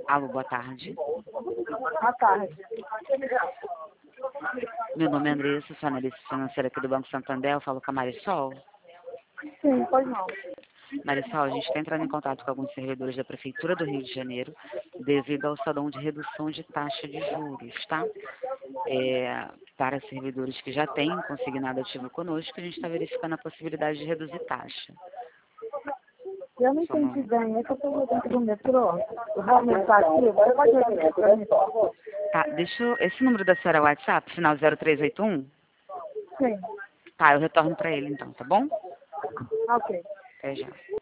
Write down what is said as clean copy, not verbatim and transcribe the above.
Alô, boa tarde. Boa tarde. Meu nome é Andressa, sou analista financeira aqui do Banco Santander. Eu falo com a Marisol. Sim, pois não. Marisol, a gente está entrando em contato com alguns servidores da Prefeitura do Rio de Janeiro devido ao salão de redução de taxa de juros, tá? Para servidores que já têm consignado ativo conosco, a gente está verificando a possibilidade de reduzir taxa. Eu não entendi bem, é que eu estou dentro do metrô. Eu vou aumentar aqui, você pode repetir para mim, por favor? Tá, esse número da senhora é o WhatsApp, final 0381? Sim, Tá, eu retorno para ele então, tá bom? ok. Até já.